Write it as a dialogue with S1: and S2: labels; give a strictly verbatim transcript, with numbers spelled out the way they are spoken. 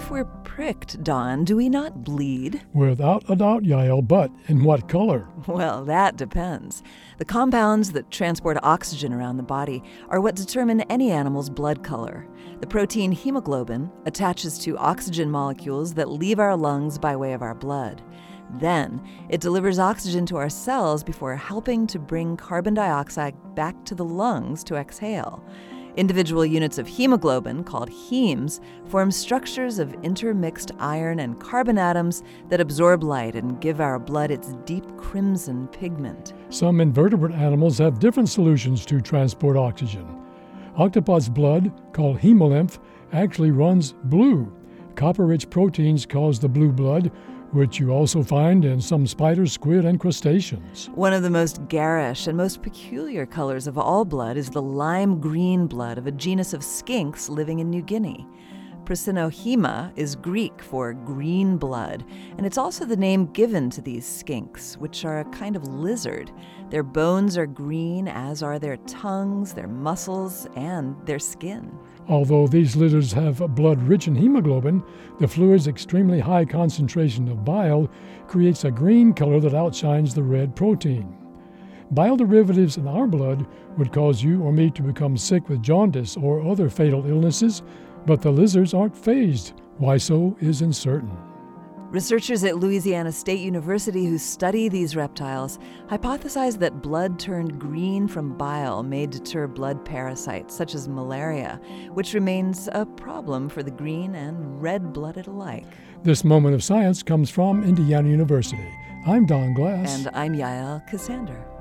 S1: if we're pricked, Don, do we not bleed?
S2: Without a doubt, Yael, but in what color?
S1: Well, that depends. The compounds that transport oxygen around the body are what determine any animal's blood color. The protein hemoglobin attaches to oxygen molecules that leave our lungs by way of our blood. Then, it delivers oxygen to our cells before helping to bring carbon dioxide back to the lungs to exhale. Individual units of hemoglobin, called hemes, form structures of intermixed iron and carbon atoms that absorb light and give our blood its deep crimson pigment.
S2: Some invertebrate animals have different solutions to transport oxygen. Octopus blood, called hemolymph, actually runs blue. Copper-rich proteins cause the blue blood, which you also find in some spiders, squid, and crustaceans.
S1: One of the most garish and most peculiar colors of all blood is the lime green blood of a genus of skinks living in New Guinea. Prasinohema is Greek for green blood, and it's also the name given to these skinks, which are a kind of lizard. Their bones are green, as are their tongues, their muscles, and their skin.
S2: Although these lizards have blood rich in hemoglobin, the fluid's extremely high concentration of bile creates a green color that outshines the red protein. Bile derivatives in our blood would cause you or me to become sick with jaundice or other fatal illnesses, but the lizards aren't phased. Why so is uncertain.
S1: Researchers at Louisiana State University who study these reptiles hypothesize that blood turned green from bile may deter blood parasites such as malaria, which remains a problem for the green and red-blooded alike.
S2: This moment of science comes from Indiana University. I'm Don Glass.
S1: And I'm Yael Ksander.